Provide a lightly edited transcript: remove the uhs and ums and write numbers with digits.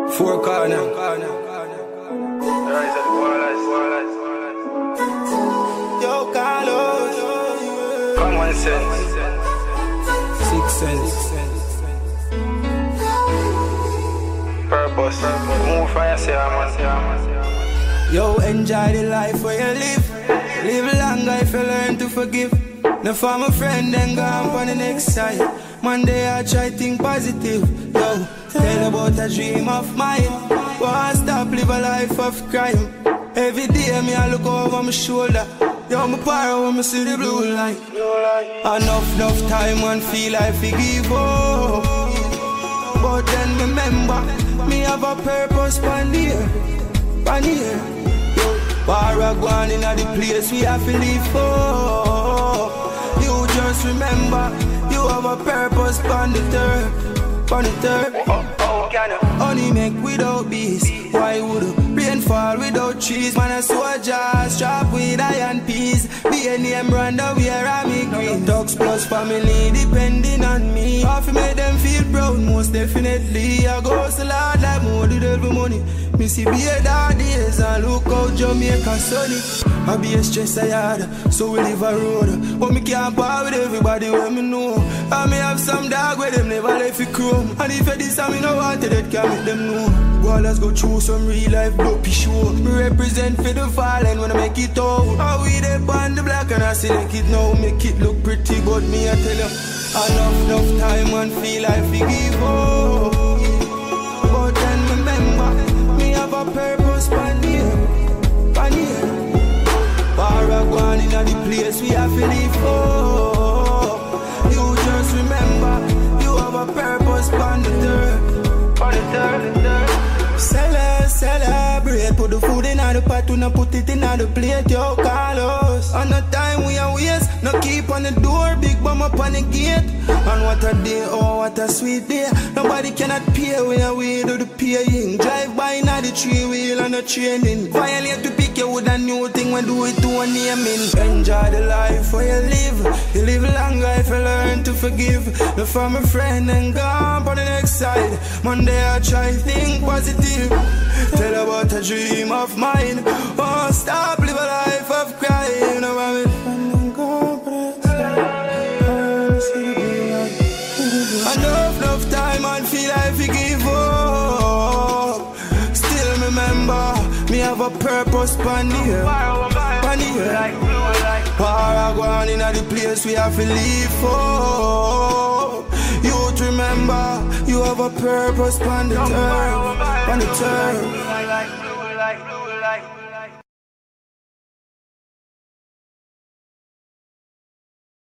Four corner. Yo, Carlos. Common sense. Six sense. Purpose. Move for yourself, man. Yo, enjoy the life where you live. Live longer if you learn to forgive. Now for my friend, then go on the next side. Monday I try think positive. Yo, tell about a dream of mine. Won't stop live a life of crime. Every day me I look over my shoulder. Yo, my power when me see the blue light. Enough time and feel like I give up. But then remember, me have a purpose pan here. Yo, war go on in the place we have to live for. You just remember, you have a purpose pan the third. Only make without bees. Why would rain fall without trees? Man, I saw jazz strap with iron peas. B&M brand of where I'm green. Dogs plus family depending on me. Half made them feel proud, most definitely. I go so loud like more the devil money. Me see be a dark days and look out Jamaica sunny. I be a stress I had, so we live a road. But me can't part with everybody when me know. I may have some dog where them never left it chrome. And if I this I me no want it, that can make them know. Well, let's go through some real life dopey show. Me represent for the fallen when I make it out. How we dey on the black and I select it now. Make it look pretty, but me I tell you, enough time and feel like I give up. But then remember, me have a purpose pan here. Para go on in the place we have to live for. You just remember, you have a purpose pan the third. Celebrate, put the food in the pot, do not put it in the plate, yo, Carlos. On the time we are waste, no keep on the door, big bomb up on the gate. And what a day, oh, what a sweet day. Nobody cannot pay where we do the paying. Drive by in the 3-wheel and the training. Violate to pick you with a new thing when do it to a naming. Enjoy the life where you live. You live longer if you learn to forgive. Look for my friend and gone on the next side. Monday I try think positive. Tell about a dream of mine. Won't stop live a life of crying. Enough time and feel like we give up. Still remember, me have a purpose pan here. Para go on in the place we have to live for. Youth remember, you have a purpose pan the third.